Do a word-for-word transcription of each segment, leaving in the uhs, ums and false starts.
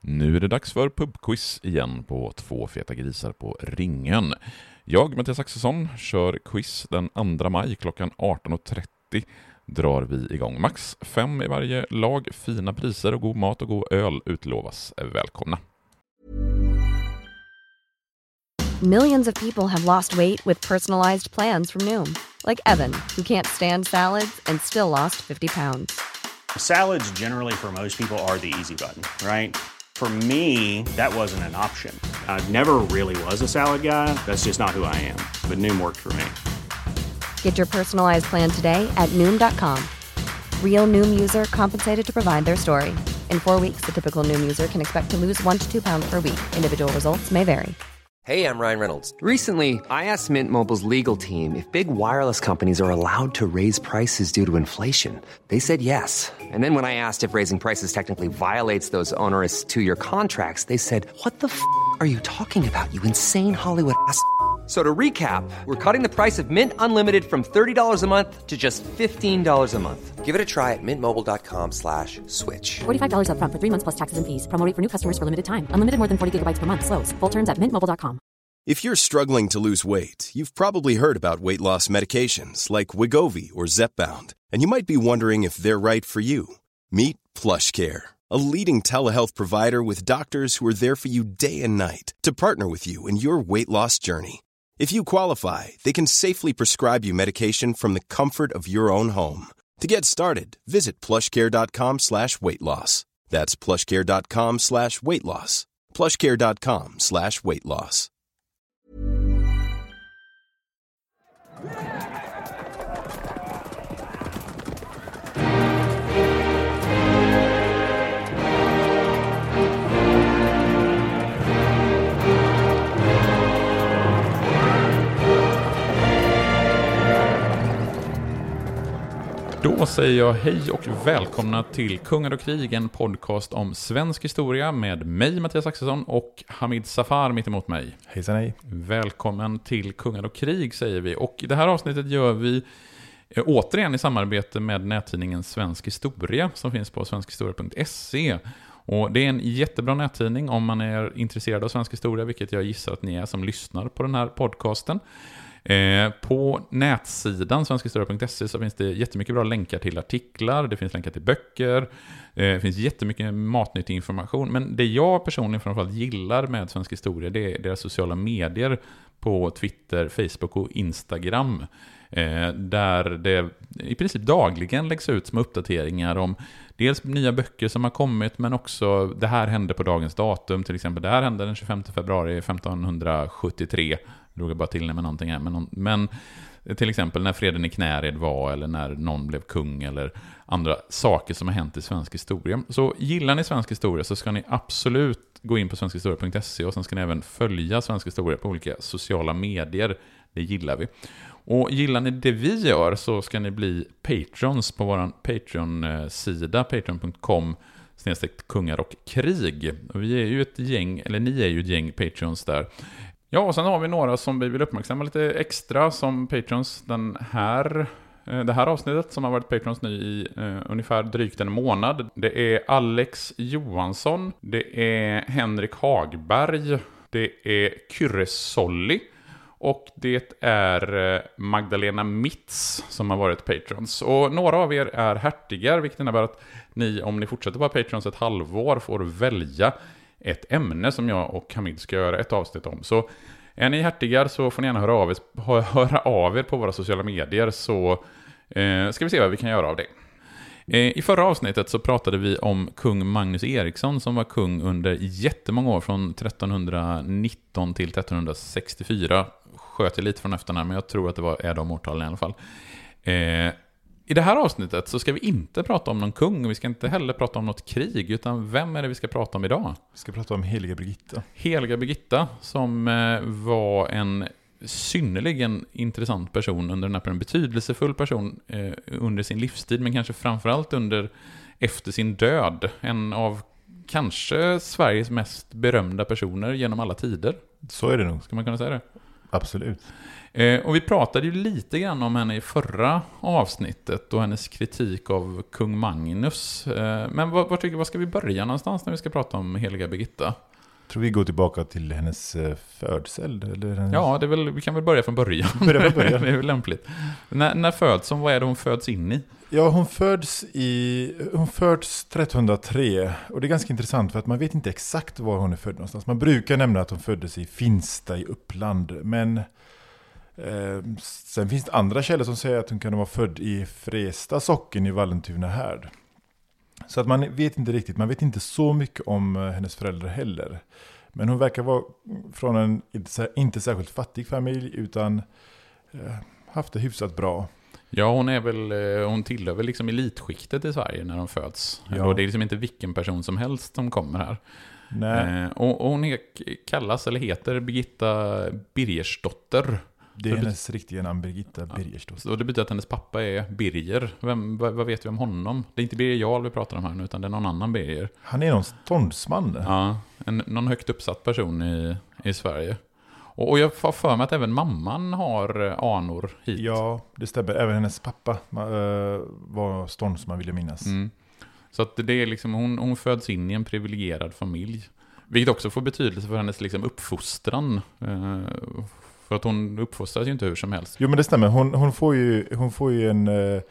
Nu är det dags för pubquiz igen på Två feta grisar på ringen. Jag, Mattias Axelsson, kör quiz den andra maj klockan arton och trettio. Drar vi igång. Max fem i varje lag, fina priser och god mat och god öl utlovas. Välkomna! Millions of people have lost weight with personalized plans from Noom. Like Evan, who can't stand salads and still lost fifty pounds. Salads generally for most people are the easy button, right? For me, that wasn't an option. I never really was a salad guy. That's just not who I am. But Noom worked for me. Get your personalized plan today at Noom dot com. Real Noom user compensated to provide their story. In four weeks, the typical Noom user can expect to lose one to two pounds per week. Individual results may vary. Hey, I'm Ryan Reynolds. Recently, I asked Mint Mobile's legal team if big wireless companies are allowed to raise prices due to inflation. They said yes. And then when I asked if raising prices technically violates those onerous two-year contracts, they said, what the f*** are you talking about, you insane Hollywood ass f- So to recap, we're cutting the price of Mint Unlimited from thirty dollars a month to just fifteen dollars a month. Give it a try at mintmobile.com slash switch. forty-five dollars up front for three months plus taxes and fees. Promo rate for new customers for limited time. Unlimited more than forty gigabytes per month. Slows full terms at mint mobile dot com. If you're struggling to lose weight, you've probably heard about weight loss medications like Wegovy or Zepbound, and you might be wondering if they're right for you. Meet PlushCare, a leading telehealth provider with doctors who are there for you day and night to partner with you in your weight loss journey. If you qualify, they can safely prescribe you medication from the comfort of your own home. To get started, visit plushcare.com slash weight loss. That's plushcare.com slash weight loss. plushcare.com slash weight loss. Då säger jag hej och välkomna till Kungar och krig, en podcast om svensk historia med mig, Mattias Axelsson, och Hamid Safar mitt emot mig. Hejsan hej. Välkommen till Kungar och krig, säger vi. Och i det här avsnittet gör vi eh, återigen i samarbete med nättidningen Svensk historia som finns på svenskhistoria punkt se. Och det är en jättebra nättidning om man är intresserad av svensk historia, vilket jag gissar att ni är som lyssnar på den här podcasten. Eh, på nätsidan svenskhistoria punkt se så finns det jättemycket bra länkar till artiklar, det finns länkar till böcker, eh, det finns jättemycket matnyttig information, men det jag personligen framförallt gillar med svensk historia, det är deras sociala medier på Twitter, Facebook och Instagram, eh, där det i princip dagligen läggs ut små uppdateringar om dels nya böcker som har kommit, men också det här hände på dagens datum, till exempel det här hände den tjugofemte februari femtonhundrasjuttiotre. Jag drog bara till med någonting här. Men, men till exempel när freden i Knäred var, eller när någon blev kung, eller andra saker som har hänt i svensk historia. Så gillar ni svensk historia så ska ni absolut gå in på svenskhistoria punkt se, och sen ska ni även följa svensk historia på olika sociala medier. Det gillar vi. Och gillar ni det vi gör så ska ni bli patrons på vår Patreon-sida, patreon punkt com snedstreck kungar och krig. Och vi är ju ett gäng, eller ni är ju ett gäng patrons där. Ja, och sen har vi några som vi vill uppmärksamma lite extra som patrons den här, det här avsnittet, som har varit patrons nu i uh, ungefär drygt en månad. Det är Alex Johansson, det är Henrik Hagberg, det är Kyrre Solli och det är Magdalena Mitz som har varit patrons. Och några av er är hertigar, vilket innebär att ni, om ni fortsätter vara patrons ett halvår, får välja ett ämne som jag och Hamid ska göra ett avsnitt om. Så är ni hertigar så får ni gärna höra av er, höra av er på våra sociala medier, så eh, ska vi se vad vi kan göra av det. Eh, I förra avsnittet så pratade vi om kung Magnus Eriksson som var kung under jättemånga år, från trettonhundranitton till trettonhundrasextiofyra. Sköt jag lite från efternamn, men jag tror att det var är de årtalen i alla fall. Eh, I det här avsnittet så ska vi inte prata om någon kung, och vi ska inte heller prata om något krig, utan vem är det vi ska prata om idag? Vi ska prata om Heliga Birgitta. Heliga Birgitta, som eh, var en synnerligen intressant person under den här perioden, betydelsefull person eh, under sin livstid, men kanske framförallt under efter sin död. En av kanske Sveriges mest berömda personer genom alla tider. Så är det nog. Ska man kunna säga det? Absolut. Eh, och vi pratade ju lite grann om henne i förra avsnittet och hennes kritik av kung Magnus. Eh, men vad, vad, tycker, vad ska vi börja någonstans när vi ska prata om heliga Birgitta? Jag tror vi går tillbaka till hennes födsel. Eller hennes... Ja, det är väl, vi kan väl börja från början. Börja från början. Det är väl lämpligt. När, när föds hon? Vad är det hon föds in i? Ja, hon föds i hon föds trettonhundratre, och det är ganska intressant för att man vet inte exakt var hon är född någonstans. Man brukar nämna att hon föddes i Finsta i Uppland, men eh, sen finns det andra källor som säger att hon kan vara född i Fresta socken i Vallentuna härd. Så att man vet inte riktigt, man vet inte så mycket om hennes föräldrar heller. Men hon verkar vara från en inte särskilt fattig familj, utan eh, haft det hyfsat bra. Ja, hon är väl, hon tillhör väl liksom elitskiktet i Sverige när hon föds. Ja. Och det är liksom inte vilken person som helst som kommer här. Nej. Eh, och, och hon är, kallas eller heter Birgitta Birgersdotter. Det är hennes riktiga namn, Birgitta Birgersdotter. Och det betyder att hennes pappa är Birger. Vem, vad, vad vet vi om honom? Det är inte Birger Jarl vi pratar om här nu, utan det är någon annan Birger. Han är någon ståndsman. Ja, en, någon högt uppsatt person i, i Sverige. Och, och jag har för mig att även mamman har anor hit. Ja, det stämmer. Även hennes pappa äh, var ståndsman, vill jag minnas. Mm. Så att det är liksom, hon, hon föds in i en privilegierad familj. Vilket också får betydelse för hennes liksom uppfostran. Eh, för att hon uppfostras ju inte hur som helst. Jo, men det stämmer. Hon, hon, får, ju, hon får ju en,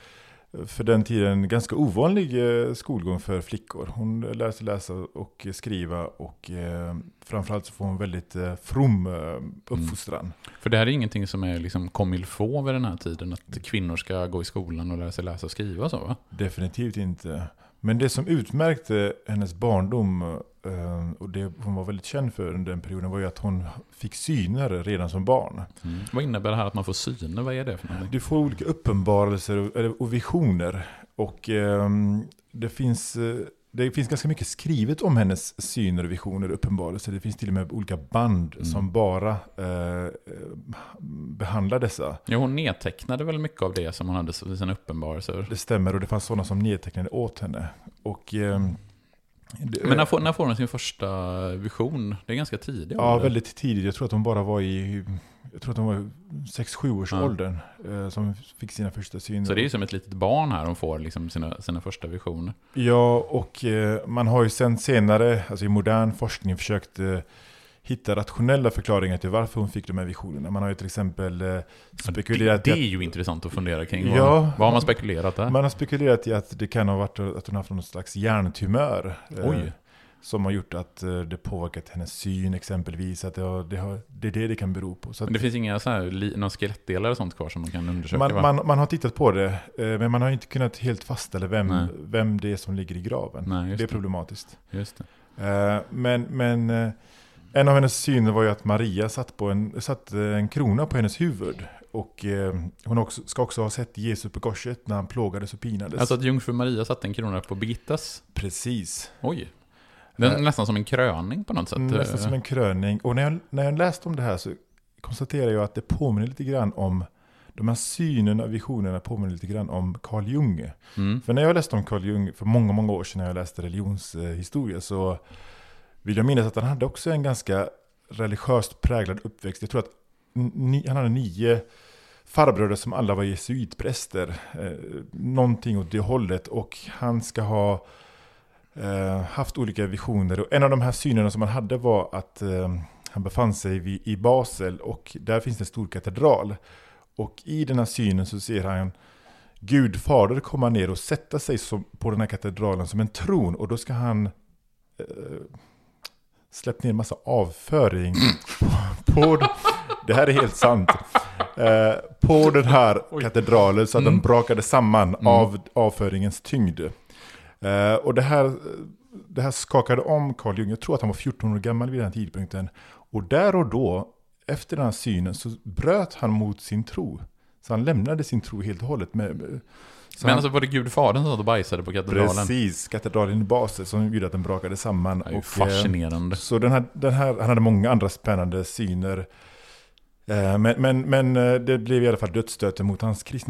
för den tiden, ganska ovanlig skolgång för flickor. Hon lär sig läsa och skriva, och eh, framförallt så får hon väldigt eh, from uppfostran. Mm. För det här är ingenting som är liksom comme il faut vid den här tiden, att kvinnor ska gå i skolan och lära sig läsa och skriva, så va? Definitivt inte. Men det som utmärkte hennes barndom, och det hon var väldigt känd för under den perioden, var ju att hon fick syner redan som barn. Mm. Vad innebär det här att man får syner? Vad är det för någonting? Du får olika uppenbarelser och visioner. Och det finns, det finns ganska mycket skrivet om hennes syner, visioner och uppenbarelser. Det finns till och med olika band mm. som bara eh, behandlar dessa. Ja, hon nedtecknade väl mycket av det som hon hade i sina uppenbarelser. Det stämmer, och det fanns sådana som nedtecknade åt henne. Och... Eh, Men när får, när får hon sin första vision? Det är ganska tidigt. Ja, eller? väldigt tidigt. Jag tror att hon bara var i jag tror att hon var sex sju års ja. åldern eh, som fick sina första syner. Så det är ju som ett litet barn här, hon får liksom sina, sina första visioner. Ja, och eh, man har ju sen senare, alltså i modern forskning, försökt eh, hitta rationella förklaringar till varför hon fick de här visionerna. Man har ju till exempel eh, spekulerat det, det är i ju att, intressant att fundera kring. Ja, vad, vad har man spekulerat där? Man har spekulerat i att det kan ha varit att hon har haft någon slags hjärntumör. Oj. Eh, som har gjort att eh, det påverkat hennes syn exempelvis. Att det, har, det, har, det är det det kan bero på. Så att, men det finns inga så här, li, några skelettdelar och sånt kvar som man kan undersöka? Man, va? man, man har tittat på det, eh, men man har inte kunnat helt fastställa vem, vem det är som ligger i graven. Nej, det är det. problematiskt. Just det. Eh, men men eh, en av hennes syner var ju att Maria satt, på en, satt en krona på hennes huvud. Och eh, hon också, ska också ha sett Jesus på korset när han plågades och pinades. Alltså att jungfru Maria satte en krona på Birgittas? Precis. Oj. Den är nästan som en kröning på något sätt. Nästan som en kröning. Och när jag, när jag läste om det här så konstaterar jag att det påminner lite grann om de här synerna, visionerna påminner lite grann om Carl Jung. Mm. För när jag läste om Carl Jung för många, många år sedan när jag läste religionshistoria så vill jag minnas att han hade också en ganska religiöst präglad uppväxt. Jag tror att ni, han hade nio farbröder som alla var jesuitpräster. Eh, någonting åt det hållet. Och han ska ha eh, haft olika visioner. Och en av de här synerna som han hade var att eh, han befann sig vid, i Basel. Och där finns det en stor katedral. Och i den här synen så ser han Gud fader komma ner och sätta sig som, på den här katedralen som en tron. Och då ska han eh, släppa ner en massa avföring på, på det här är helt sant. Eh, på den här Oj. katedralen så att mm. den brakade samman mm. av avföringens tyngd. Eh, och det här, det här skakade om Carl Jung. Jag tror att han var fjorton år gammal vid den här tidpunkten. Och där och då, efter den här synen, så bröt han mot sin tro. Så han lämnade sin tro helt och hållet. Med, med, Men han, alltså var det Gud fadern som bajsade på katedralen? Precis, katedralen i Basel som gjorde att den brakade samman. Och, fascinerande. Så den här, den här, han hade många andra spännande syner. Men, men, men det blev i alla fall dödsstöten mot hans kristna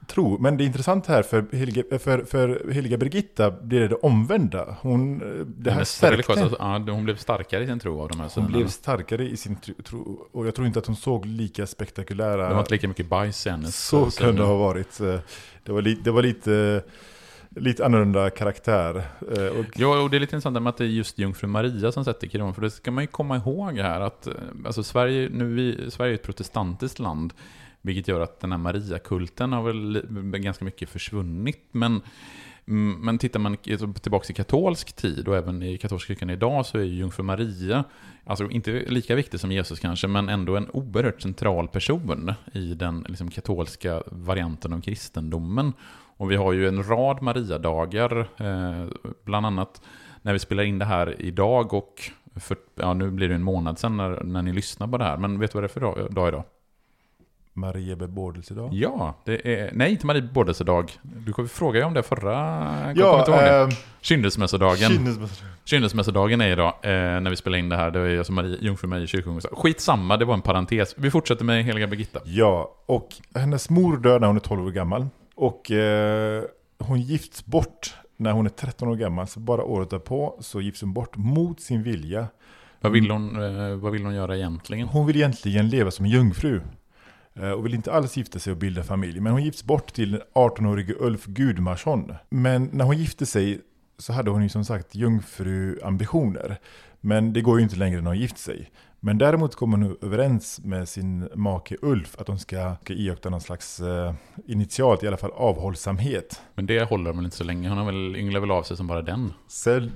tro. Men det är intressant här för heliga, för, för heliga Birgitta blir det det omvända. Hon, det här stärkte. Alltså, ja, hon blev starkare i sin tro av de här Hon blev starkare i sin tro. Och jag tror inte att hon såg lika spektakulära... Det var inte lika mycket bajs än. Så kan det ha varit. Det var, li, det var lite... Lite annorlunda karaktär. Och... Ja, och det är lite intressant med att det är just jungfru Maria som sätter kron. För det ska man ju komma ihåg här att alltså Sverige, nu vi, Sverige är ett protestantiskt land, vilket gör att den här Maria-kulten har väl ganska mycket försvunnit. Men, men tittar man tillbaka i katolsk tid och även i katolska kyrkan idag, så är ju jungfru Maria, alltså inte lika viktig som Jesus kanske, men ändå en oerhört central person i den liksom katolska varianten av kristendomen. Och vi har ju en rad Maria-dagar, eh, bland annat när vi spelar in det här idag och för, ja, nu blir det en månad sedan när, när ni lyssnar på det här. Men vet du vad det är för dag, dag idag? Maria bebådelsedag? Ja, det är, nej inte Maria bebådelsedag. Du kommer fråga om det förra. Ja, äh, Kyndelsmässodagen. Kyndelsmässodagen är idag eh, när vi spelar in det här. Det är alltså Maria, jungfru Maria kyrkogång. Skitsamma, det var en parentes. Vi fortsätter med heliga Birgitta. Ja, och hennes mor dör när hon är tolv år gammal. Och eh, hon gifts bort när hon är tretton år gammal. Så bara året därpå så gifts hon bort mot sin vilja. Vad vill hon, eh, vad vill hon göra egentligen? Hon vill egentligen leva som en jungfru. Eh, och vill inte alls gifta sig och bilda familj. Men hon gifts bort till den arton-årige Ulf Gudmarsson. Men när hon gifte sig så hade hon ju som sagt jungfruambitioner. Men det går ju inte längre när hon gift sig. Men däremot kommer hon överens med sin make Ulf att de ska, ska iaktta någon slags eh, initialt i alla fall avhållsamhet. Men det håller väl inte så länge. Han har väl ynglar väl av sig som bara den. Sen,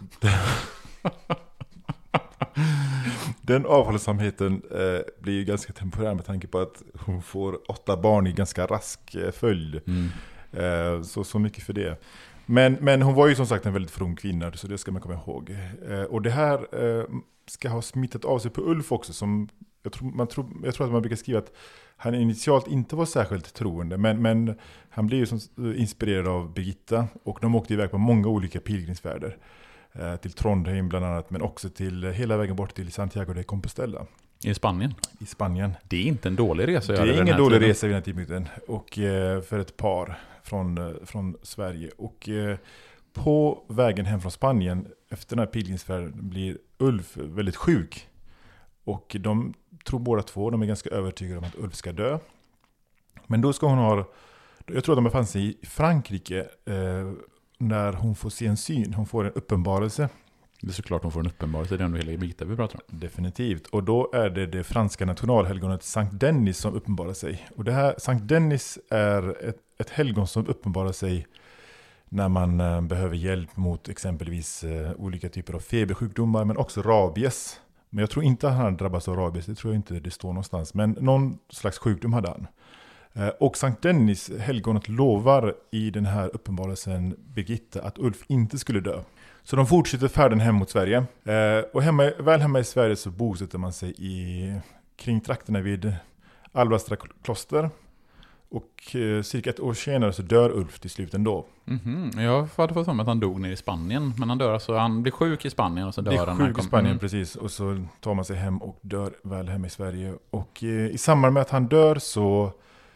den avhållsamheten eh, blir ju ganska temporär med tanke på att hon får åtta barn i ganska rask eh, följd. Mm. Eh, så, så mycket för det. Men, men hon var ju som sagt en väldigt from kvinna, så det ska man komma ihåg. Eh, och det här eh, ska ha smittat av sig på Ulf också. Som jag, tror, man tror, jag tror att man brukar skriva att han initialt inte var särskilt troende. Men, men han blev ju som, inspirerad av Birgitta. Och de åkte iväg på många olika pilgrimsfärder. Eh, till Trondheim bland annat, men också till hela vägen bort till Santiago de Compostela. I Spanien? I Spanien. Det är inte en dålig resa. Det är ingen dålig tiden. resa vid den här tidpunkten. Och eh, för ett par från, från Sverige. Och eh, på vägen hem från Spanien efter den här pilgrimsfärden blir Ulf väldigt sjuk. Och de tror båda två, de är ganska övertygade om att Ulf ska dö. Men då ska hon ha, jag tror att de befann sig i Frankrike eh, när hon får se en syn. Hon får en uppenbarelse. Det är såklart hon får en uppenbarelse, det är ändå hela Birgitta vi pratar om. Definitivt. Och då är det det franska nationalhelgonet Sankt Denis som uppenbarar sig. Och det här, Sankt Denis är ett, ett helgon som uppenbarar sig när man eh, behöver hjälp mot exempelvis eh, olika typer av febersjukdomar, men också rabies. Men jag tror inte att han drabbas av rabies, det tror jag inte det står någonstans. Men någon slags sjukdom hade han. Eh, och Sankt Denis, helgonet, lovar i den här uppenbarelsen Birgitta att Ulf inte skulle dö. Så de fortsätter färden hem mot Sverige. Eh, och hemma, väl hemma i Sverige så bosätter man sig i, kring trakterna vid Alvastra kloster. Och eh, cirka ett år senare så dör Ulf till slut ändå. Mm-hmm. Jag hade fått för mig att han dog nere i Spanien. Men han dör alltså, han blir sjuk i Spanien och så dör blir han. Blir sjuk i Spanien, mm. precis. Och så tar man sig hem och dör väl hemma i Sverige. Och eh, i samband med att han dör så,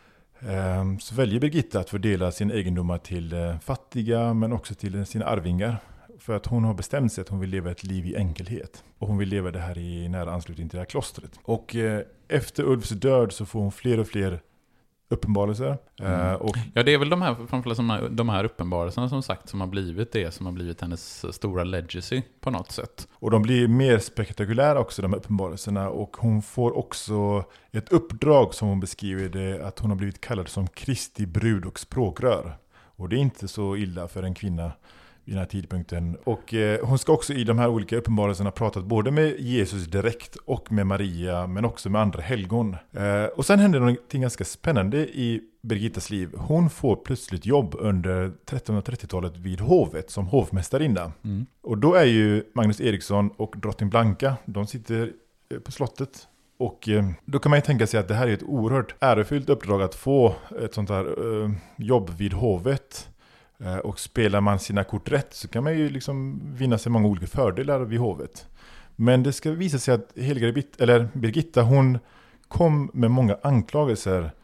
eh, så väljer Birgitta att fördela sin egendomar till eh, fattiga men också till sina arvingar. För att hon har bestämt sig att hon vill leva ett liv i enkelhet. Och hon vill leva det här i nära anslutning till det här klostret. Och eh, efter Ulfs död så får hon fler och fler uppenbarelser. Mm. Eh, och ja, det är väl de här, framförallt som här, de här uppenbarelserna som sagt som har blivit det som har blivit hennes stora legacy på något sätt. Och de blir mer spektakulära också, de här uppenbarelserna. Och hon får också ett uppdrag som hon beskriver det, att hon har blivit kallad som Kristi brud och språkrör. Och det är inte så illa för en kvinna i den här tidpunkten. Och eh, hon ska också i de här olika uppenbarelserna pratat både med Jesus direkt och med Maria, men också med andra helgon. Eh, och sen händer någonting ganska spännande i Birgittas liv. Hon får plötsligt jobb under trettonhundratrettiotalet vid hovet som hovmästarinna. Mm. Och då är ju Magnus Eriksson och drottning Blanka, de sitter på slottet. Och eh, då kan man ju tänka sig att det här är ett oerhört ärofyllt uppdrag att få ett sånt här eh, jobb vid hovet. Och spelar man sina kort rätt så kan man ju liksom vinna sig många olika fördelar vid hovet. Men det ska visa sig att heliga Birgitta, eller Birgitta, hon kom med många anklagelser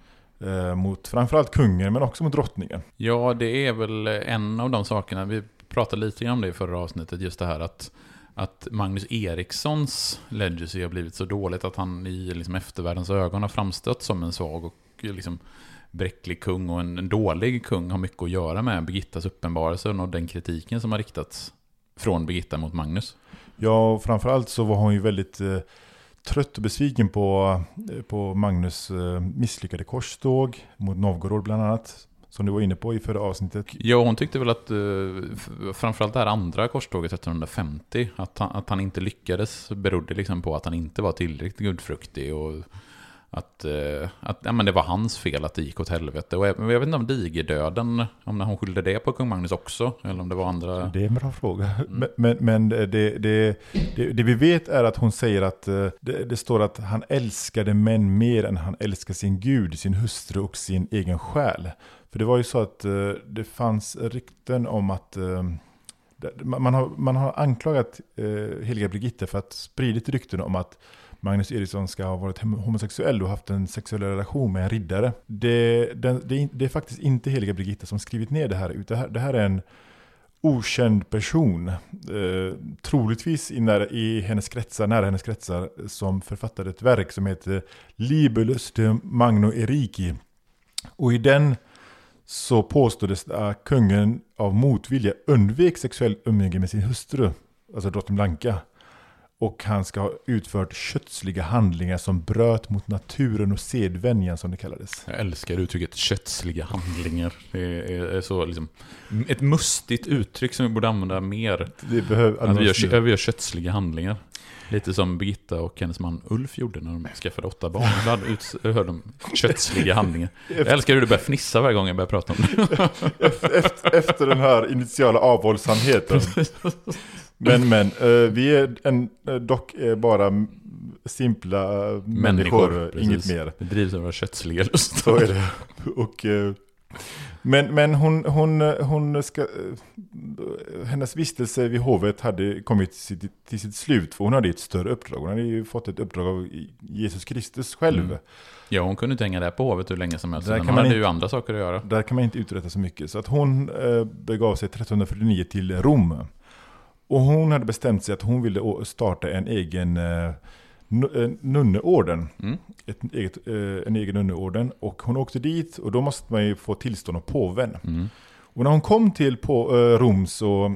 eh, mot framförallt kungen men också mot drottningen. Ja, det är väl en av de sakerna. Vi pratade lite om det i förra avsnittet, just det här att, att Magnus Erikssons legacy har blivit så dåligt att han i liksom eftervärldens ögon har framstött som en svag och liksom bräcklig kung, och en, en dålig kung har mycket att göra med Birgittas uppenbarelse och den kritiken som har riktats från Birgitta mot Magnus. Ja, och framförallt så var hon ju väldigt eh, trött och besviken på, eh, på Magnus eh, misslyckade korståg mot Novgorod bland annat, som du var inne på i förra avsnittet. Ja, hon tyckte väl att eh, framförallt det här andra korståget trettonhundrafemtio, att han, att han inte lyckades berodde liksom på att han inte var tillräckligt gudfruktig, och att, eh, att ja, men det var hans fel att det gick åt helvete. Och jag, jag vet inte om digerdöden, om hon skyllde det på kung Magnus också, eller om det var andra... Det är en bra fråga. Mm. Men, men det, det, det, det vi vet är att hon säger att det, det står att han älskade män mer än han älskade sin gud, sin hustru och sin egen själ. För det var ju så att det fanns rykten om att man har, man har anklagat heliga Birgitta för att spridit rykten om att Magnus Eriksson ska ha varit homosexuell och haft en sexuell relation med en riddare. Det, det, det, det är faktiskt inte heliga Birgitta som skrivit ner det här, utan det här, det här är en okänd person, eh, troligtvis i, när, i hennes kretsar, nära hennes kretsar, som författade ett verk som heter Libellus de Magno Eriki. Och i den så påstås att kungen av motvilja undvek sexuell umgänge med sin hustru, alltså drottning Blanka. Och han ska ha utfört kötsliga handlingar som bröt mot naturen och sedvänjan, som det kallades. Jag älskar uttrycket kötsliga handlingar. Det är, är så liksom ett mustigt uttryck som vi borde använda mer. Det behöver, alltså, vi, gör, vi gör kötsliga handlingar. Lite som Birgitta och hennes man Ulf gjorde när de skaffade åtta barn. Då hade ut, hörde de kötsliga handlingar. Jag älskar hur du börjar fnissa varje gång jag börjar prata om det. Efter, efter den här initiala avhållsamheten. Men, men vi är en, dock är bara simpla människor, människor inget mer. Det drivs av våra kötsliga lust. Så är det. Och, men men hon, hon, hon ska, hennes vistelse vid hovet hade kommit till sitt, till sitt slut, för hon hade ett större uppdrag. Hon hade ju fått ett uppdrag av Jesus Kristus själv. Mm. Ja, hon kunde inte hänga där på hovet hur länge som helst. Hon hade inte, ju andra saker att göra. Där kan man inte uträtta så mycket. Så att hon eh, begav sig trettonhundrafyrtionio till Rom. Och hon hade bestämt sig att hon ville starta en egen eh, nunneorden. Mm. Ett eget, eh, en egen nunneorden. Och hon åkte dit, och då måste man ju få tillstånd av påven. Mm. Och när hon kom till på, eh, Rom så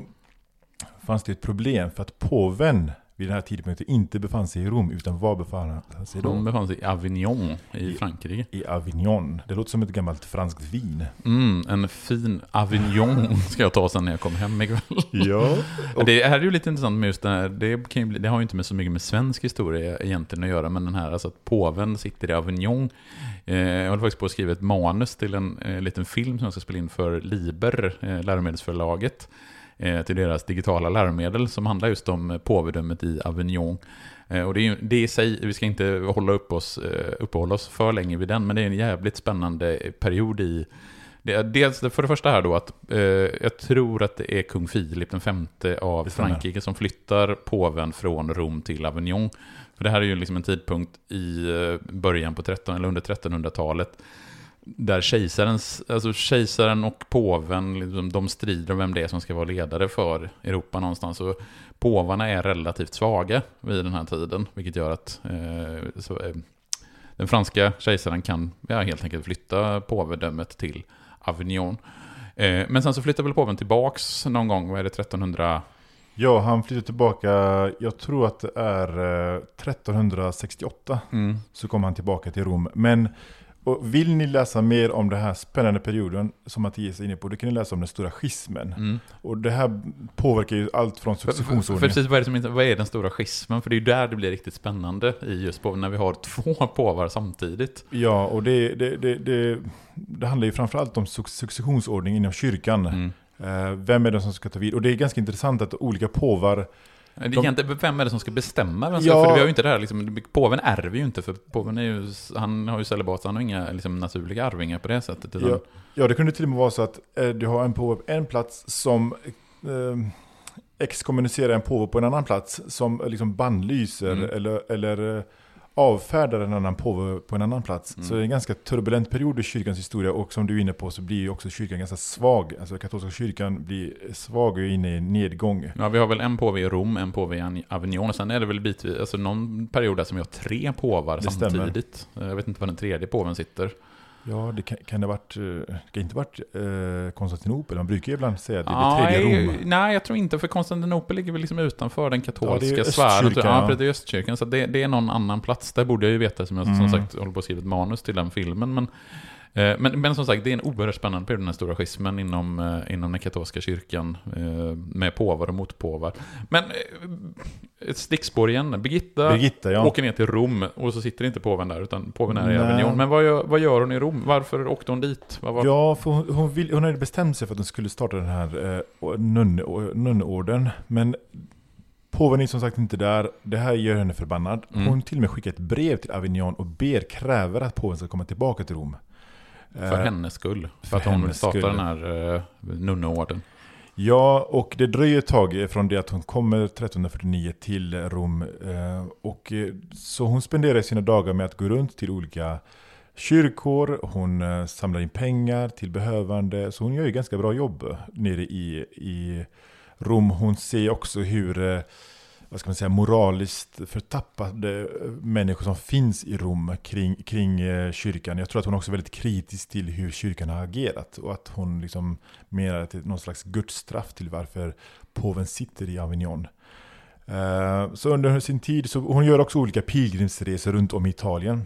fanns det ett problem, för att påven vid den här tidpunkten inte befann sig i Rom, utan var befann han sig då? Hon befann sig i Avignon i Frankrike. I, I Avignon. Det låter som ett gammalt franskt vin. Mm, en fin Avignon ska jag ta sen när jag kommer hem ikväll. Ja. Och det här är ju lite intressant med just den här, det, kan ju bli, det har ju inte med så mycket med svensk historia egentligen att göra, men den här, alltså att påven sitter i Avignon. Eh, jag håller faktiskt på att skriva ett manus till en eh, liten film som jag ska spela in för Liber, eh, läromedelsförlaget, till deras digitala läromedel, som handlar just om påvedömet i Avignon. Och det är, det är i sig, vi ska inte hålla upp oss, uppehålla oss för länge vid den, men det är en jävligt spännande period i det. Dels för det första här då att eh, jag tror att det är kung Filip den femte av Frankrike som flyttar påven från Rom till Avignon. För det här är ju liksom en tidpunkt i början på trettonhundratalet eller under trettonhundratalet där kejsarens, alltså kejsaren och påven, liksom, de strider om vem det är som ska vara ledare för Europa någonstans. Och påvarna är relativt svaga vid den här tiden, vilket gör att eh, så, eh, den franska kejsaren kan ja, helt enkelt flytta påvedömet till Avignon. Eh, men sen så flyttar väl påven tillbaks någon gång, vad är det, trettonhundra? Ja, han flyttar tillbaka, jag tror att det är eh, trettonhundrasextioåtta, mm. så kommer han tillbaka till Rom. Men och vill ni läsa mer om den här spännande perioden som Mattias är inne på, då kan ni läsa om den stora schismen. Mm. Och det här påverkar ju allt från successionsordningen. För, för precis, vad är, det som, vad är den stora schismen? För det är ju där det blir riktigt spännande i just på, när vi har två påvar samtidigt. Ja, och det, det, det, det, det handlar ju framförallt om successionsordning inom kyrkan. Mm. Vem är det som ska ta vid? Och det är ganska intressant att olika påvar... De... Vem är det som ska bestämma? Vem ska, ja. För vi har ju inte det här, liksom, påven ärver ju inte, för påven är ju, han har ju celibat, han har inga liksom, naturliga arvingar på det sättet. Utan... Ja. ja, det kunde till och med vara så att eh, du har en påve på en plats som eh, exkommunicerar en påve på en annan plats som liksom bannlyser mm. eller, eller avfärdar en annan påve på en annan plats. Mm. Så det är en ganska turbulent period i kyrkans historia, och som du är inne på så blir ju också kyrkan ganska svag. Alltså katolska kyrkan blir svag och inne i nedgång. Ja, vi har väl en påve i Rom, en påve i Avignon, och sen är det väl bitvis, alltså någon period där som vi har tre påvar Det samtidigt. Jag vet inte var den tredje påven sitter. Ja, det kan, kan det ha varit, det kan inte varit eh, Konstantinopel. Man brukar ju ibland säga att det är Ja, det tredje nej, Rom. Nej, jag tror inte, för Konstantinopel ligger väl liksom utanför den katolska Ja, det är sfären. östkyrkan, Ja, ja. det är östkyrkan, så det, det är någon annan plats. Där borde jag ju veta, som jag Mm. som sagt håller på att skriva ett manus till den filmen. Men, eh, men, men som sagt, det är en oerhört spännande period, den här stora schismen inom, eh, inom den katolska kyrkan, eh, med påvar och motpåvar. Men eh, ett stickspår igen. Birgitta, Birgitta, ja. åker ner till Rom, och så sitter inte påven där, utan påven är i Nej. Avignon. Men vad gör, vad gör hon i Rom? Varför åkte hon dit? Vad var... Ja, för hon, hon, vill, hon hade bestämt sig för att hon skulle starta den här eh, nunne, nunneorden. Men påven är som sagt inte där. Det här gör henne förbannad. Mm. Hon till och med skickar ett brev till Avignon och ber, kräver att påven ska komma tillbaka till Rom. För Eh, hennes skull. För, för att hon vill hennes starta skull. den här uh, nunneorden. Ja, och det dröjer ett tag från det att hon kommer tretton fyrtionio till Rom. Eh, och eh, så hon spenderar sina dagar med att gå runt till olika kyrkor. Hon eh, samlar in pengar till behövande. Så hon gör ju ganska bra jobb nere i, i Rom. Hon ser också hur, eh, vad ska man säga, moraliskt förtappade människor som finns i Rom kring, kring eh, kyrkan. Jag tror att hon också är väldigt kritisk till hur kyrkan har agerat. Och att hon liksom menar att det är någon slags gudsstraff till varför påven sitter i Avignon. Eh, så under sin tid, så hon gör också olika pilgrimsresor runt om i Italien.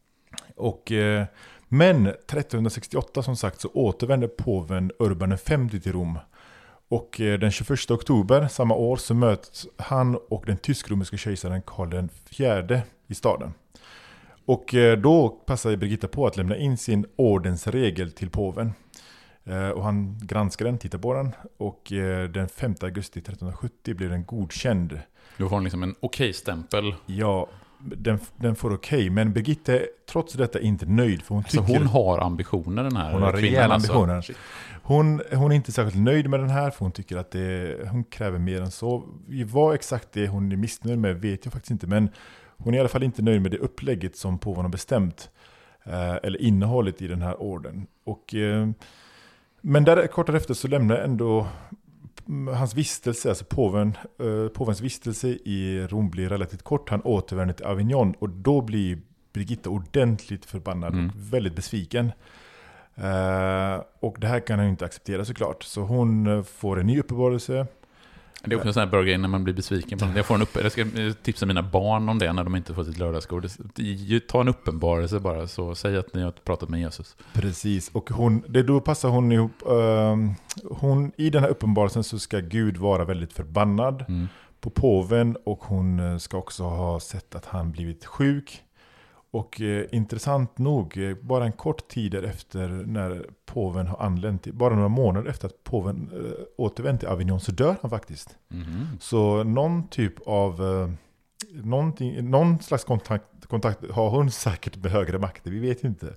Och, eh, men tretton sextioåtta som sagt så återvänder påven Urban den femte till Rom. Och eh, den tjugoförsta oktober samma år så möts han och den tysk-romerska kejsaren Karl den fjärde i staden. Och eh, då passar Birgitta på att lämna in sin ordensregel till påven. Eh, och han granskar den, tittar på den. Och eh, den femte augusti tretton sjuttio blir den godkänd. Då får hon liksom en okej-stämpel. Ja, den, den får okej. Men Birgitta är trots detta inte nöjd. För hon, Så tycker, hon har ambitioner, den här hon har kvinnan, rejäla alltså. ambitioner. Hon, hon är inte särskilt nöjd med den här, för hon tycker att det, hon kräver mer än så. Vad exakt det hon är missnöjd med vet jag faktiskt inte. Men hon är i alla fall inte nöjd med det upplägget som påven har bestämt. Eh, eller innehållet i den här orden. Och, eh, men där, kort därefter så lämnar ändå hans vistelse, alltså påven, eh, påvens vistelse i Rom blir relativt kort. Han återvänder till Avignon och då blir Birgitta ordentligt förbannad Mm. och väldigt besviken. Uh, och det här kan hon inte acceptera såklart. Så hon uh, får en ny uppenbarelse. Det är också en sån här bra grej när man blir besviken på något. Jag, får en upp, jag ska tipsa mina barn om det när de inte får sitt lördagsgodis. Ta en uppenbarelse bara, så säg att ni har pratat med Jesus. Precis, och hon, det då passar hon ihop. Uh, hon, I den här uppenbarelsen så ska Gud vara väldigt förbannad Mm. på påven. Och hon ska också ha sett att han blivit sjuk. Och eh, intressant nog, eh, bara en kort tid efter när påven har anlänt, bara några månader efter att påven eh, återvänt till Avignon, så dör han faktiskt. Mm. Så någon typ av, eh, någonting, någon slags kontakt, kontakt har hon säkert med högre makter, vi vet inte.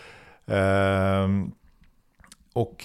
Ehm, och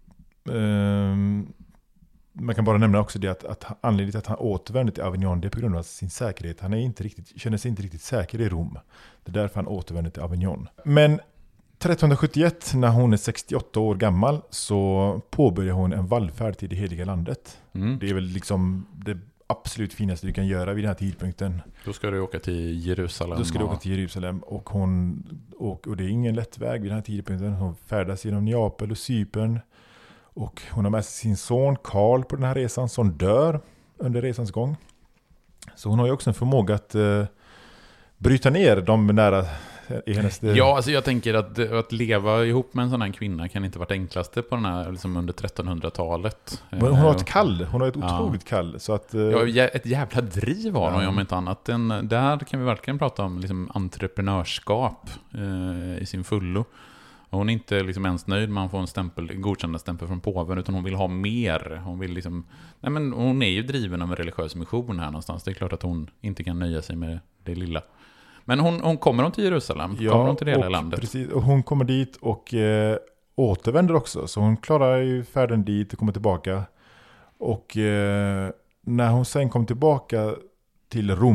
ehm, man kan bara nämna också det att, att anledningen till att han återvänder till Avignon, det är på grund av sin säkerhet. Han är inte riktigt, känner sig inte riktigt säker i Rom. Det är därför han återvänder till Avignon. Men tretton sjuttioett, när hon är sextioåtta år gammal, så påbörjar hon en vallfärd till det heliga landet. Mm. Det är väl liksom det absolut finaste du kan göra vid den här tidpunkten. Då ska du åka till Jerusalem. Då ska du och... åka till Jerusalem och, hon, och, och det är ingen lätt väg vid den här tidpunkten. Hon färdas genom Neapel och Cypern. Och hon har med sig sin son Karl på den här resan, som dör under resans gång. Så hon har ju också en förmåga att eh, bryta ner de nära i hennes... Ja, alltså jag tänker att, att leva ihop med en sån här kvinna kan inte varit enklaste på den här, liksom under trettonhundratalet. Men hon har ett kall, hon har ett otroligt ja. kall. Så att, eh, ja, ett jävla driv har hon, ja. om inte annat. Den, där kan vi verkligen prata om liksom entreprenörskap eh, i sin fullo. Hon är inte liksom ens nöjd med att få en stämpel, en godkända stämpel från påven, utan hon vill ha mer. Hon vill liksom, nej men hon är ju driven av en religiös mission här någonstans. Det är klart att hon inte kan nöja sig med det lilla. Men hon, hon kommer hon till Jerusalem? Ja, kommer hon till det hela och, landet? Precis, och hon kommer dit och eh, återvänder också. Så hon klarar ju färden dit och kommer tillbaka. Och eh, när hon sen kom tillbaka till Rom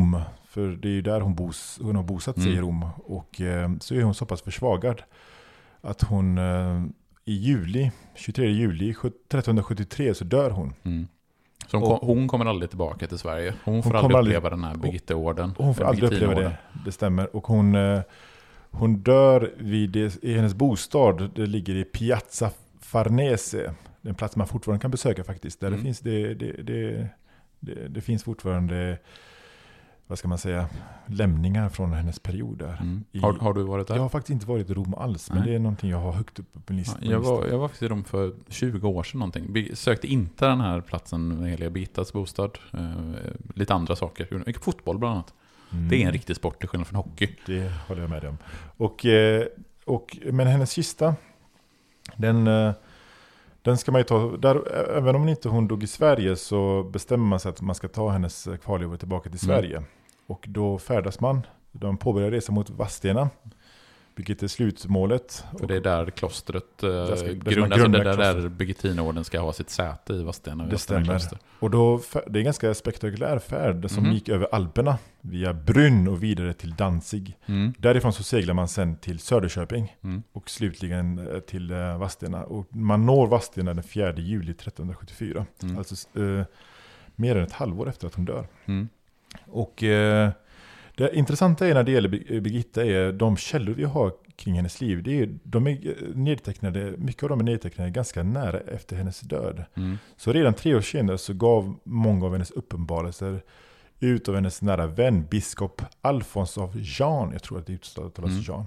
För det är ju där hon, bos, hon har bosatt sig Mm. i Rom. Och eh, så är hon så pass försvagad att hon eh, i juli, tjugotredje juli trettonhundrasjuttiotre så dör hon. Mm. Så hon, kom, hon kommer aldrig tillbaka till Sverige. Hon får hon aldrig aldrig, uppleva den här Birgitteorden. Hon får aldrig uppleva det, det stämmer. Och hon, eh, hon dör vid det, i hennes bostad. Det ligger i Piazza Farnese. Det är en plats man fortfarande kan besöka faktiskt. Där mm. det, finns, det, det, det, det, det finns fortfarande, vad ska man säga, lämningar från hennes period där. Mm. I, har, har du varit där? Jag har faktiskt inte varit i Rom alls, men Nej. det är någonting jag har högt upp på listan. Ja, jag, var, jag var faktiskt i Rom för tjugo år sedan någonting. Vi sökte inte den här platsen med Heliga Birgittas bostad. Eh, lite andra saker. Mycket fotboll bland annat. Mm. Det är en riktig sport till skillnad från hockey. Det håller jag med dig om. Och, eh, och, men hennes kista, den... Eh, Den ska man ju ta, där, även om inte hon dog i Sverige så bestämmer man sig att man ska ta hennes kvarlevor tillbaka till Sverige. Mm. Och då färdas man, de påbörjar resa mot Vadstena, vilket är slutmålet. För det är där klostret eh, där grundas, alltså det där, där Birgittinorden ska ha sitt säte i Vadstena. Det stämmer. Och då, det är en ganska spektakulär färd som mm. gick över Alperna via Brünn och vidare till Danzig. Mm. Därifrån så seglar man sen till Söderköping mm. och slutligen till uh, Vadstena. Och man når Vadstena den fjärde juli trettonhundrasjuttiofyra. Mm. Alltså uh, mer än ett halvår efter att hon dör. Mm. Och uh, det intressanta är när det gäller Birgitta är de källor vi har kring hennes liv. Det är, de är nedtecknade, mycket av dem är nedtecknade ganska nära efter hennes död. Mm. Så redan tre år senare så gav många av hennes uppenbarelser ut av hennes nära vän, biskop Alfons av Jean. Jag tror att det uttalas mm. Jean.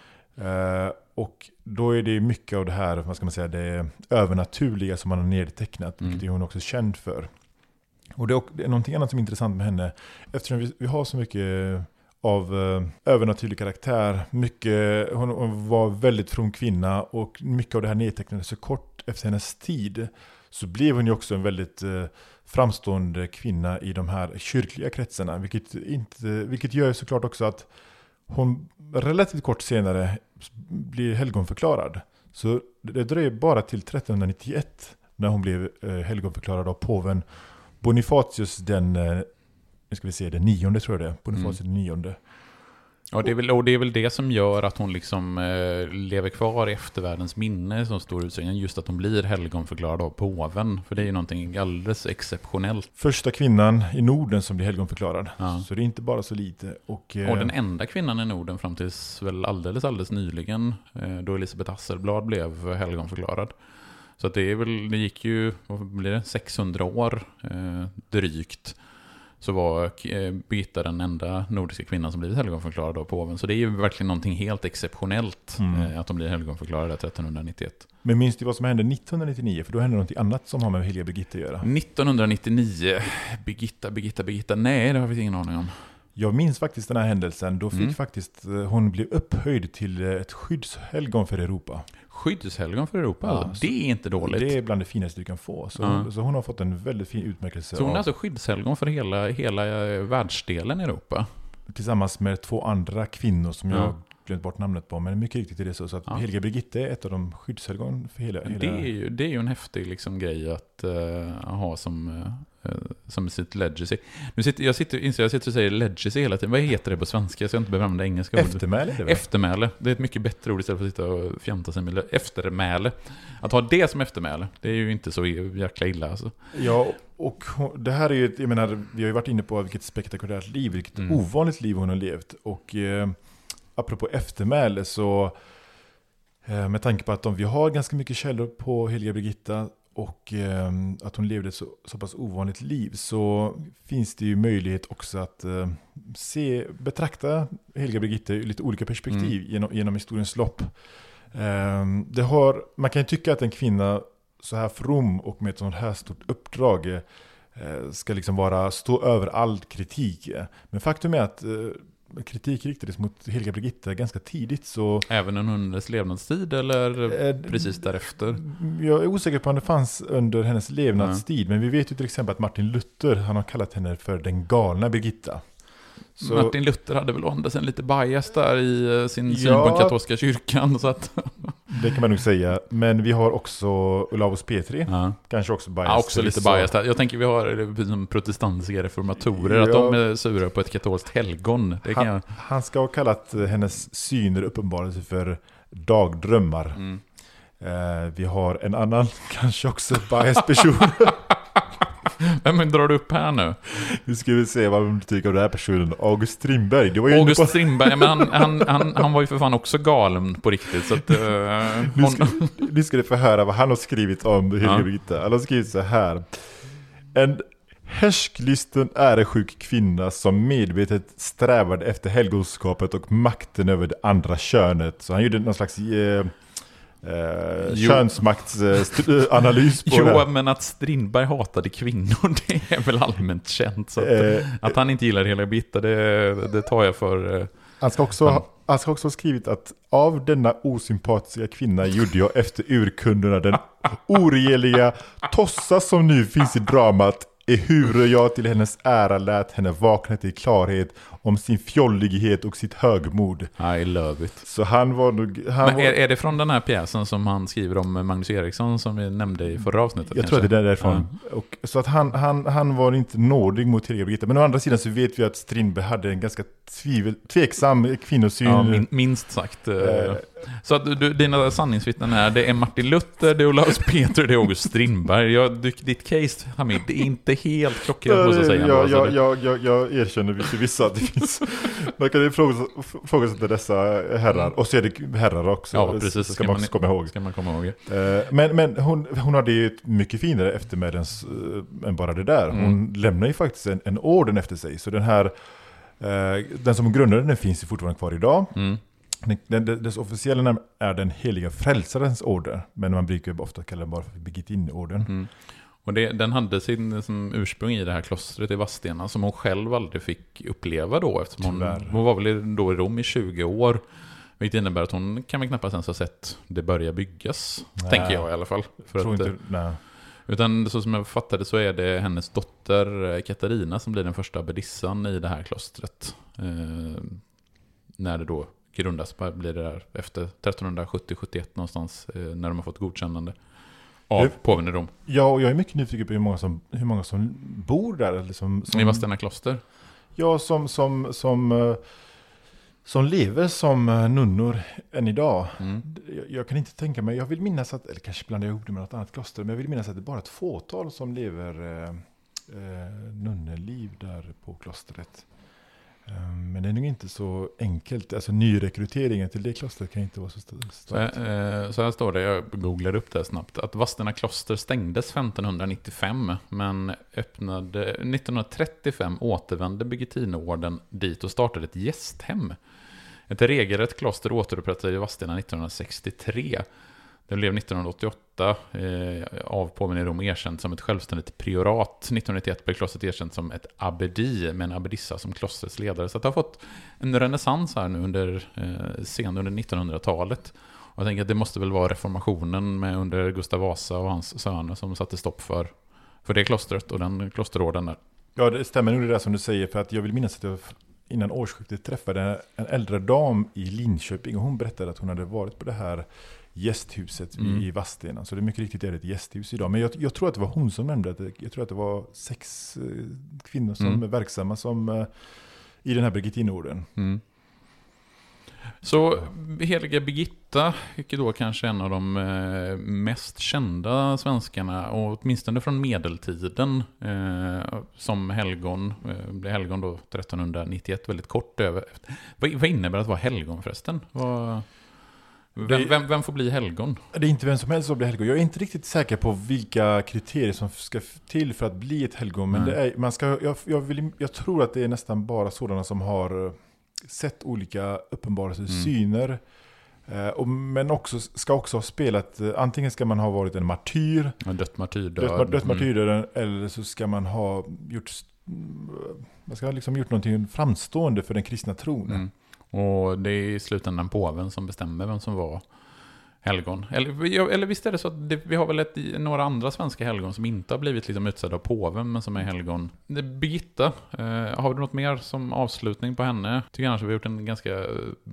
Uh, och då är det mycket av det här, vad ska man säga, det övernaturliga som man har nedtecknat, mm. vilket är hon också känd för. Och det är, det är någonting annat som är intressant med henne. Eftersom vi, vi har så mycket av uh, övernaturlig karaktär. Mycket, hon, hon var väldigt from kvinna. Och mycket av det här nedtecknades så kort efter hennes tid. Så blev hon ju också en väldigt uh, framstående kvinna i de här kyrkliga kretsarna. Vilket, inte, vilket gör såklart också att hon relativt kort senare blir helgonförklarad. Så det dröjer bara till trettonhundranittioett när hon blev uh, helgonförklarad av påven Bonifatius den, nu ska vi se, den nionde tror jag det, Bonifatius mm. den nionde. Ja, det är väl, och det är väl det som gör att hon liksom eh, lever kvar i eftervärldens minne i så stor utsträckning, just att hon blir helgonförklarad av påven, för det är ju någonting alldeles exceptionellt. Första kvinnan i Norden som blir helgonförklarad, ja. Så det är inte bara så lite. Och, eh, och den enda kvinnan i Norden fram tills väl alldeles, alldeles nyligen, eh, då Elisabeth Hasselblad blev helgonförklarad. Så att det är väl, det gick ju, vad blir det, sexhundra år eh, drygt, så var eh, Birgitta den enda nordiska kvinnan som blivit helgonförklarad av påven. Så det är ju verkligen någonting helt exceptionellt mm. eh, att de blir helgonförklarade trettonhundranittioett. Men minns du vad som hände nittonhundranittionio? För då hände någonting annat som har med heliga Birgitta att göra. nittonhundranittionio, Birgitta, Birgitta, Birgitta, nej det har vi ingen aning om. Jag minns faktiskt den här händelsen. Då fick mm. faktiskt hon blev upphöjd till ett skyddshelgon för Europa. Skyddshelgon för Europa? Ja, alltså. Det är inte dåligt. Det är bland det finaste du kan få. Så, mm. så hon har fått en väldigt fin utmärkelse. Så hon är av, alltså skyddshelgon för hela, hela världsdelen i Europa? Tillsammans med två andra kvinnor som ja. jag glömt bort namnet på. Men mycket riktigt är det så. Så att ja. heliga Birgitta är ett av de skyddshelgon för hela... hela... Det, är ju, det är ju en häftig liksom, grej att uh, ha som... Uh, som sitt legacy. Nu sitter, jag, sitter, inser, jag sitter och säger legacy hela tiden. Vad heter det på svenska? Jag ska inte behöva använda engelska ord. Eftermäle. Det eftermäle. Det är ett mycket bättre ord istället för att sitta och fjanta sig med eftermäle. Att ha det som eftermäle, det är ju inte så jäkla illa. Alltså. Ja, och det här är ju, jag menar, vi har ju varit inne på vilket spektakulärt liv, vilket mm. ovanligt liv hon har levt. Och eh, apropå eftermäle så, eh, med tanke på att de, vi har ganska mycket källor på heliga Birgitta, och eh, att hon levde ett så, så pass ovanligt liv, så finns det ju möjlighet också att eh, se, betrakta heliga Birgitta i lite olika perspektiv mm. genom, genom historiens lopp. Eh, det har, man kan ju tycka att en kvinna så här from och med ett sånt här stort uppdrag eh, ska liksom vara, stå över all kritik. Men faktum är att eh, kritik riktades mot heliga Birgitta ganska tidigt. Så även under hennes levnadstid eller eh, precis därefter? Jag är osäker på om det fanns under hennes levnadstid. Mm. Men vi vet ju till exempel att Martin Luther, han har kallat henne för den galna Birgitta. Så Martin Luther hade väl åndas en lite bias där i sin syn ja, på den katolska kyrkan. Så att Det kan man nog säga. Men vi har också Olaus Petri. Ja. Kanske också biased. Ja, också lite biased. Jag tänker vi har som protestantiska reformatorer, ja. Att de är sura på ett katolskt helgon. Det kan han, jag... han ska ha kallat hennes syner uppenbarelse för dagdrömmar. Mm. Eh, vi har en annan, kanske också biased person. Men drar du upp här nu? Nu ska vi se vad du tycker om den här personen. August Strindberg. Det var ju August på... Strindberg, men han, han, han, han var ju för fan också galen på riktigt. Så att, uh, nu, ska, nu ska du få höra vad han har skrivit om Heliga ja. Birgitta. Han har skrivit så här. En härsklisten äresjuk kvinna som medvetet strävade efter helgonskapet och makten över det andra könet. Så han gjorde någon slags... Eh, Eh, könsmaktsanalys på jo, det. Men att Strindberg hatade kvinnor, det är väl allmänt känt. Så att, eh, att han inte gillar Heliga Birgitta, det, det tar jag för... Eh, han, ska också, han, han ska också ha skrivit att av denna osympatiska kvinna gjorde jag efter urkunderna den oregeliga tossa som nu finns i dramat, ehuru jag till hennes ära lät henne vakna till klarhet om sin fjollighet och sitt högmod. I love it. Så han var nog... Han Men var... Är, är det från den här pjäsen som han skriver om Magnus Eriksson som vi nämnde i förra avsnittet? Jag kanske? tror att det är därifrån. Ja. Och, så att han, han, han var inte nådig mot Heliga Birgitta. Men å andra sidan så vet vi att Strindberg hade en ganska tvivel, tveksam kvinnosyn. Ja, min, minst sagt. Eh. Så att du, dina sanningsvittnen är, det är Martin Luther, det är Olaus Petri, det är August Strindberg. Jag, du, ditt case, Hamid, det är inte helt klockrent, måste jag säga. Jag, jag, jag, jag, jag erkänner till vissa att det finns... Man kan ju fråga, fråga sig till dessa herrar. Och så är det herrar också. Ja, precis. Ska, ska man också komma ihåg. Ska man komma ihåg. Men, men hon, hon hade ju ett mycket finare eftermälen än bara det där. Hon mm. lämnar ju faktiskt en, en orden efter sig. Så den här... Den som grundade den finns ju fortfarande kvar idag. Mm. Den, den, dess officiella namn är den heliga frälsarens order. Men man brukar ofta kalla den bara för Birgittinorden. Mm. Och det, den hade sin som ursprung i det här klostret i Vadstena som hon själv aldrig fick uppleva då. Eftersom hon, hon var väl då i Rom i tjugo år. Vilket innebär att hon kan väl knappast ens ha sett det börja byggas. Nej, tänker jag i alla fall. För tror att, inte, nej. Utan så som jag fattade så är det hennes dotter Katarina som blir den första abbedissan i det här klostret. Eh, när det då grundas, blir det där efter tretton sjuttio sjuttioett någonstans eh, när de har fått godkännande av påven i Rom. Ja, och jag är mycket nyfiken på hur många som, hur många som bor där. Eller som, som, I Vadstena kloster? Ja, som, som, som, som lever som nunnor än idag. Mm. Jag, jag kan inte tänka mig, jag vill minnas att, eller kanske blandar jag ihop det med något annat kloster, men jag vill minnas att det är bara ett fåtal som lever eh, eh, nunneliv där på klostret. Men det är nog inte så enkelt. Alltså nyrekryteringen till det klostret kan inte vara så starkt. Så, eh, så här står det, jag googlade upp det snabbt, att Vadstena kloster stängdes femton nittiofem men öppnade nittonhundratrettiofem återvände Birgittinorden dit och startade ett gästhem. Ett regelrätt kloster återupprättade i Vadstena nittonhundrasextiotre. Det blev nittonhundraåttioåtta eh, av påven i Rom erkänt som ett självständigt priorat. nittonhundranittioett blev klostret erkänt som ett abbedi med en abbedissa som klostrets ledare. Så det har fått en renässans här nu under, eh, sen under nittonhundratalet. Och jag tänker att det måste väl vara reformationen med under Gustav Vasa och hans söner som satte stopp för, för det klostret och den klosterorden där. Ja, det stämmer nog det där som du säger, för att jag vill minnas att jag innan årsskiftet träffade en äldre dam i Linköping och hon berättade att hon hade varit på det här gästhuset mm. i Vadstena. Så det är mycket riktigt är ett gästhus idag. Men jag, jag tror att det var hon som nämnde att det, jag tror att det var sex eh, kvinnor som mm. är verksamma som, eh, i den här Birgittinorden. Mm. Så heliga Birgitta, vilket då kanske är en av de eh, mest kända svenskarna, och åtminstone från medeltiden eh, som helgon, eh, blev helgon då trettonhundranittioett, väldigt kort över. Vad, vad innebär att vara helgon förresten? Vad... Vem, vem, vem får bli helgon? Det är inte vem som helst som blir helgon. Jag är inte riktigt säker på vilka kriterier som ska till för att bli ett helgon. Men det är, man ska, jag, jag, vill, jag tror att det är nästan bara sådana som har sett olika uppenbarelser, mm. syner. Eh, och, men också, ska också ha spelat, antingen ska man ha varit en martyr. En dött martyrdöd. Dött, dött martyrdöden, mm. eller så ska man ha gjort, man ska ha liksom gjort någonting framstående för den kristna tron. Mm. Och det är i slutändan påven som bestämmer vem som var helgon. Eller, eller visst är det så att det, vi har väl ett, några andra svenska helgon som inte har blivit liksom utsedda av påven, men som är helgon. Birgitta, eh, har du något mer som avslutning på henne? Tycker annars att vi har gjort en ganska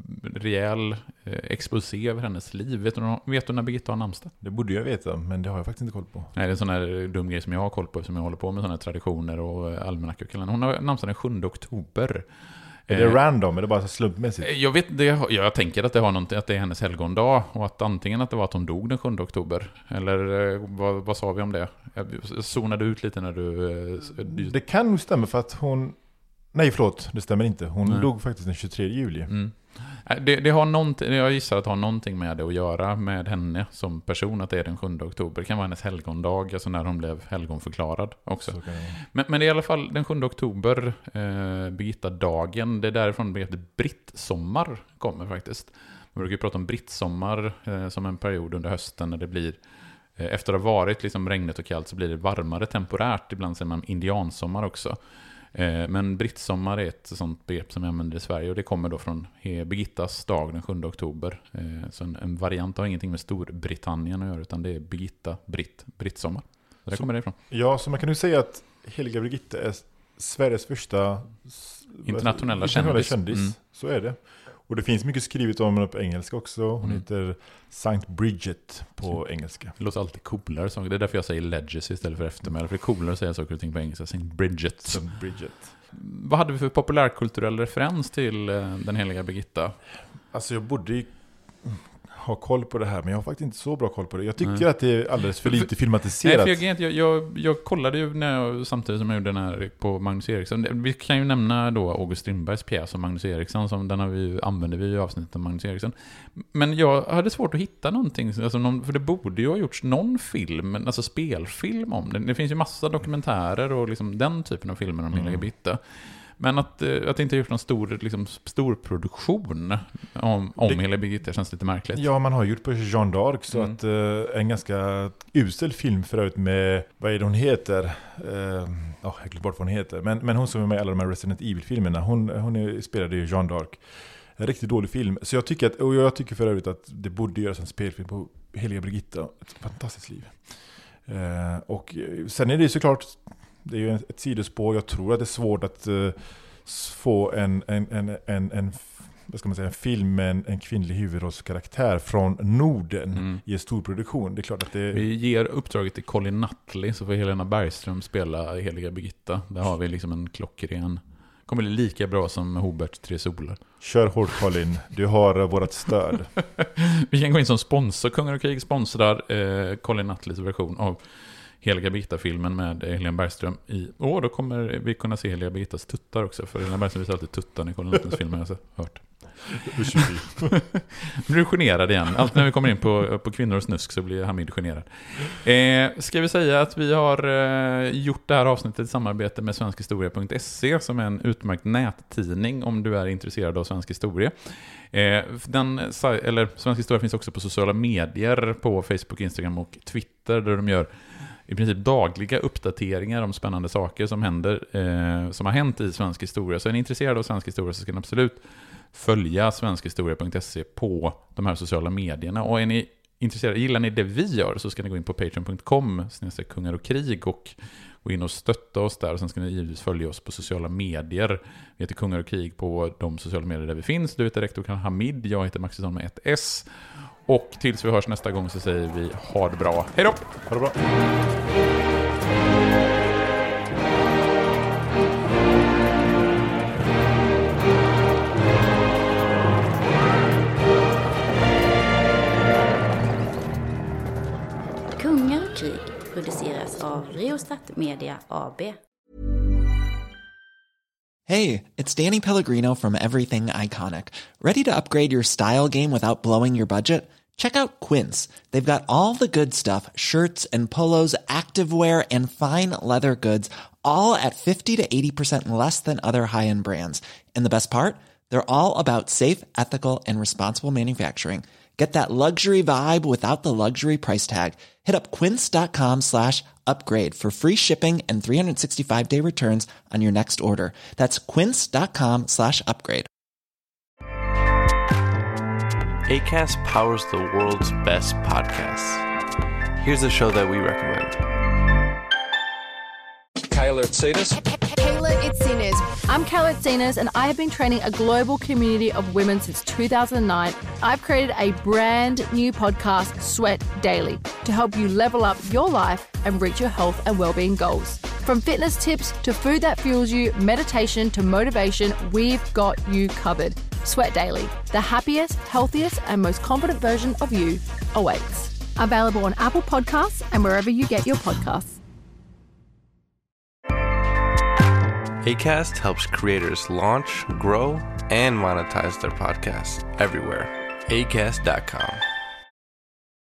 rejäl eh, exposé över hennes liv. Vet du, vet du när Birgitta har namnsdag? Det borde jag veta, men det har jag faktiskt inte koll på. Nej, det är en sån här dum grej som jag har koll på, som jag håller på med såna här traditioner och almanackor. Hon har namnsdag den sjunde oktober. Är det random? Är det bara så slumpmässigt? Jag vet, det, jag tänker att det har någonting, att det är hennes helgondag och att antingen att det var att hon dog den sjunde oktober, eller vad, vad sa vi om det? Jag zonade ut lite när du... du... Det kan nog stämma för att hon... Nej, förlåt, det stämmer inte. Hon Nej. dog faktiskt den tjugotredje juli. Mm. Det, det har någonting, jag gissar att det har någonting med det att göra med henne som person, att det är den sjunde oktober. Det kan vara hennes helgondag, alltså när hon blev helgonförklarad också. Men, men det är i alla fall den sjunde oktober, eh, Birgitta-dagen. Det är därifrån begreppet brittsommar kommer faktiskt. Man brukar ju prata om brittsommar eh, som en period under hösten när det blir, eh, efter att ha varit liksom regnigt och kallt, så blir det varmare temporärt. Ibland säger man indiansommar också. Men brittsommar är ett sånt begrepp som vi använder i Sverige, och det kommer då från Birgittas dag den sjunde oktober. Så en, en variant har ingenting med Storbritannien att göra, utan det är Birgitta, britt, brittsommar. Så det kommer det ifrån. Ja, så man kan ju säga att heliga Birgitta är Sveriges första internationella kändis. kändis. Mm. Så är det. Och det finns mycket skrivet om henne på engelska också. Hon mm. heter Saint Bridget på engelska. Det låter alltid coolare. Så det är därför jag säger legacy istället för eftermäle. För det är coolare att säga saker och ting på engelska. Saint Bridget. Saint Bridget. Vad hade vi för populärkulturell referens till den heliga Birgitta? Alltså jag borde ju ha koll på det här, men jag har faktiskt inte så bra koll på det. Jag tycker Nej. att det är alldeles för lite filmatiserat. Nej, för jag, jag, jag, jag kollade ju när jag, samtidigt som jag gjorde den här på Magnus Eriksson. Vi kan ju nämna då August Strindbergs pjäs om Magnus Eriksson, som den har vi, använder vi i avsnittet om Magnus Eriksson. Men jag hade svårt att hitta någonting, alltså någon, för det borde ju ha gjorts någon film, alltså spelfilm om det. Det finns ju massa dokumentärer och liksom den typen av filmer om mm. heliga Birgitta. Men att, att det inte har gjort någon stor, liksom, stor produktion om, om hela Birgitta känns lite märkligt. Ja, man har gjort på Jeanne d'Arc, så mm. att uh, en ganska usel film förut med, vad är det hon heter? Uh, oh, jag glömde bort vad hon heter. Men, men hon som är med i alla de här Resident Evil-filmerna, hon, hon är, spelade ju Jeanne d'Arc. En riktigt dålig film. Så jag tycker, att, och jag tycker för övrigt att det borde göras en spelfilm på heliga Birgitta. Ett fantastiskt liv. Uh, och sen är det såklart... Det är ju ett sidospår. Jag tror att det är svårt att uh, få en, en, en, en, en, vad ska man säga, en film med en, en kvinnlig huvudrollskaraktär från Norden mm. i en stor produktion. Det är klart att det... Vi ger uppdraget till Colin Nutley, så får Helena Bergström spela heliga Birgitta. Där har vi liksom en klockren. Kommer bli lika bra som Hubert Tre Solar. Kör hårt, Colin. Du har uh, vårt stöd. Vi kan gå in som sponsor. Kungar och krig sponsrar uh, Colin Nutleys version av heliga Birgitta-filmen med Helena Bergström i... Åh, oh, då kommer vi kunna se heliga Birgittas tuttar också. För Helena Bergström visar alltid tuttar i Colin Nutley's filmer, jag har hört. Nu blir du generad igen. Allt när vi kommer in på, på kvinnor och snusk så blir Hamid generad. Eh, ska vi säga att vi har eh, gjort det här avsnittet i samarbete med svensk historia punkt se, som är en utmärkt nättidning om du är intresserad av svensk historia. Eh, den, eller, svensk historia finns också på sociala medier, på Facebook, Instagram och Twitter, där de gör i princip dagliga uppdateringar om spännande saker som händer, eh, som har hänt i svensk historia. Så är ni intresserade av svensk historia så ska ni absolut följa svensk historia punkt se på de här sociala medierna. Och är ni intresserade, gillar ni det vi gör, så ska ni gå in på patreon punkt com snedstreck kungar och krig och gå in och stötta oss där. Och sen ska ni givetvis följa oss på sociala medier. Vi heter Kungar och krig på de sociala medier där vi finns. Du heter rektor Hamid, jag heter Maxison med ett S. Och tills vi hörs nästa gång så säger vi ha det bra. Hej då! Ha det bra! Kungar och krig produceras av Reostat Media A B. Hey, it's Danny Pellegrino from Everything Iconic. Ready to upgrade your style game without blowing your budget? Check out Quince. They've got all the good stuff, shirts and polos, activewear and fine leather goods, all at fifty to eighty percent less than other high-end brands. And the best part? They're all about safe, ethical and responsible manufacturing. Get that luxury vibe without the luxury price tag. Hit up quince.com slash upgrade for free shipping and three sixty-five day returns on your next order. That's quince.com slash upgrade. Acast powers the world's best podcasts. Here's a show that we recommend. Kayla Itsinas. Kayla Itsinas. I'm Kayla Itsinas, and I have been training a global community of women since two thousand nine. I've created a brand new podcast, Sweat Daily, to help you level up your life and reach your health and well-being goals. From fitness tips to food that fuels you, meditation to motivation, we've got you covered. Sweat Daily, the happiest, healthiest, and most confident version of you awaits. Available on Apple Podcasts and wherever you get your podcasts. Acast helps creators launch, grow, and monetize their podcasts everywhere. acast dot com.